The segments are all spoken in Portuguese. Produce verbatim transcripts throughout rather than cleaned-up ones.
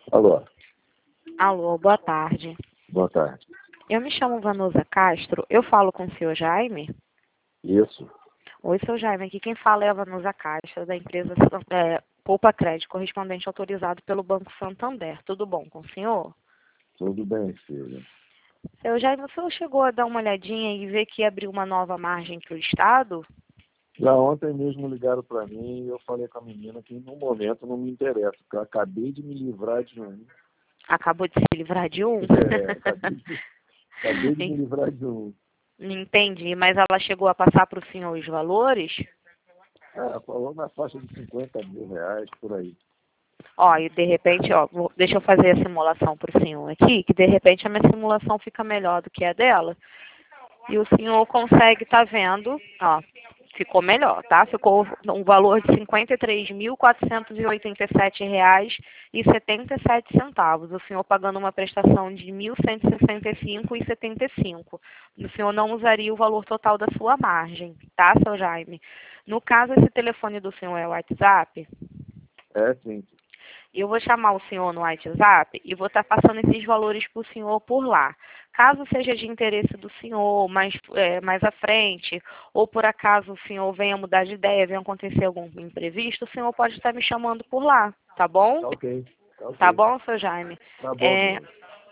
Alô, Alô, boa tarde. boa tarde. Eu me chamo Vanusa Castro, eu falo com o senhor Jaime? Isso, Oi, seu Jaime, aqui quem fala é a Vanusa Castro, da empresa é, Poupa Crédito, correspondente autorizado pelo Banco Santander. Tudo bom com o senhor? tudo bem, filho. Seu Jaime, o senhor chegou a dar uma olhadinha e ver que abriu uma nova margem para o Estado? Já ontem mesmo ligaram para mim e eu falei com a menina que no momento não me interessa, porque eu acabei de me livrar de um. Acabou de se livrar de um? É, acabei de, acabei de me livrar de um. Entendi, mas ela chegou a passar para o senhor os valores? É, falou na faixa de cinquenta mil reais, por aí. Ó, e de repente, ó, vou- deixa eu fazer a simulação para o senhor aqui, que de repente a minha simulação fica melhor do que a dela. E o senhor consegue estar vendo, ó, ficou melhor, tá? Ficou um valor de cinquenta e três mil quatrocentos e oitenta e sete reais e setenta e sete centavos. O senhor pagando uma prestação de mil cento e sessenta e cinco reais e setenta e cinco centavos. O senhor não usaria o valor total da sua margem, tá, seu Jaime? No caso, esse telefone do senhor é o WhatsApp? É, sim. Eu vou chamar o senhor no WhatsApp e vou estar passando esses valores para o senhor por lá. Caso seja de interesse do senhor mais, é, mais à frente, ou por acaso o senhor venha mudar de ideia, venha acontecer algum imprevisto, o senhor pode estar me chamando por lá, tá bom? Tá ok, tá Tá ok. bom, seu Jaime? Tá bom, É, Deus.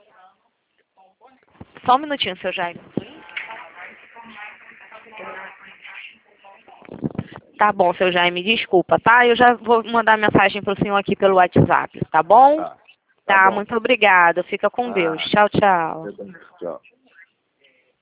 só um minutinho, seu Jaime. Tá bom, seu Jaime, desculpa, tá? Eu já vou mandar mensagem para o senhor aqui pelo WhatsApp, tá bom? Tá, tá Tá, bom. muito obrigada. Fica com Deus. Ah, Tchau, tchau. você também. Tchau.